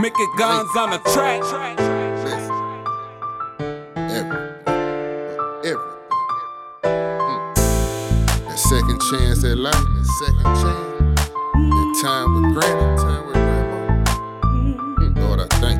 Mickey Guns on the track. Listen, everything. That second chance at life, that second chance, that time with granny, time with grandma. Lord, I thank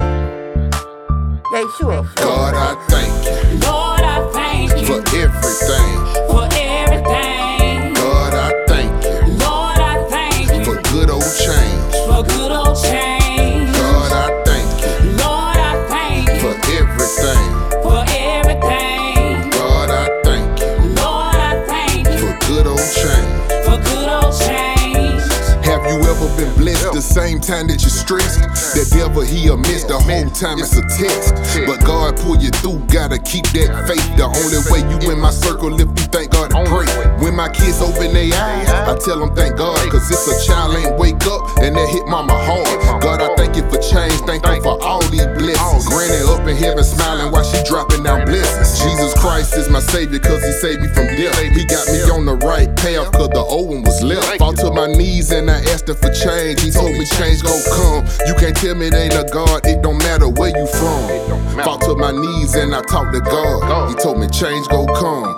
you. Yeah, sure. God, I thank you. Lord, I thank you for everything. for everything. God, I thank you. Lord, I thank you for good old change. for good old change. God, I thank you. Lord, I thank you for everything. for everything. God, I thank you. Lord, I thank you for good old change. for good old change. Have you ever been blessed the same time that you're stressed? That devil, he'll miss the whole time it's a test. But God pull you through, gotta keep that faith. The only way you in my circle if you thank God and pray. When my kids open their eyes, I tell them thank God. Cause if a child ain't wake up and that hit mama hard. God, I thank you for change, thank you for all these blessings. Granny up in heaven smiling while she dropping down blessings. Jesus Christ is my savior cause he saved me from death. He got me on the right path cause the old one was left. Fall to my knees and I asked him for change. He told me change gon' come. You can't tell me it ain't a God, it don't matter where you from. Fall to my knees and I talk to God. He told me change gon' come.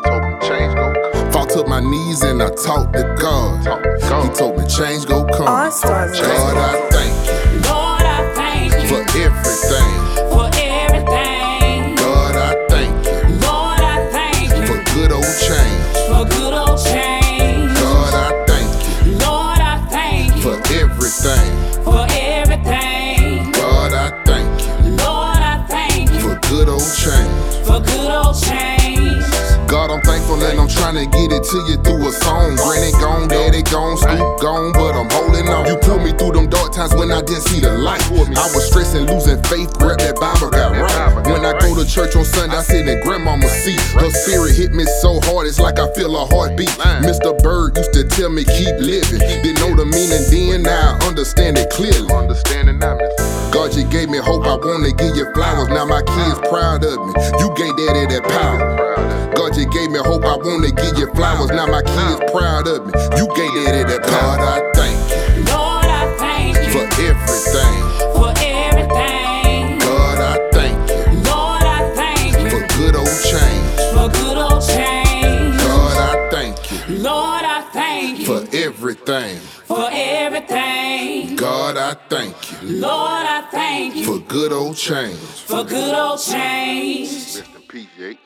Fall to my knees and I talk to God. He told me change gon' come. God, I thank you Lord, I thank you for everything. for everything. God, I thank you Lord, I thank you for good old change. for good old change. God, I thank you Lord, I thank you for everything. for everything. God, I thank you Lord, I thank you for good old change. for good old change. God, I'm thankful and I'm trying to get it to you through a song. Granny gone, daddy gone, Scoop gone, but I'm holding on. You pulled me through them dark times when I didn't see the light. I was stressing, losing faith, grab that Bible, got right. When I go to church on Sunday, I sit in grandmama's seat. Her spirit hit me so hard, it's like I feel a heartbeat. Mr. Bird used to tell me keep living. Didn't know the meaning then, now I understand it clearly. God, you gave me hope, I wanna give you flowers. Now my kids proud of me. You gave daddy that power. God, you gave me hope, I wanna give you flowers. Now my kids proud of me. You gave daddy that power. God, I thank you Lord, I thank you for everything. for everything. God, I thank you Lord, I thank you for good old change. for good old change. God, I thank you Lord, I thank you for everything. for everything. God, I thank you Lord, I thank you for good old change. for good old change. Rest in peace, Jake.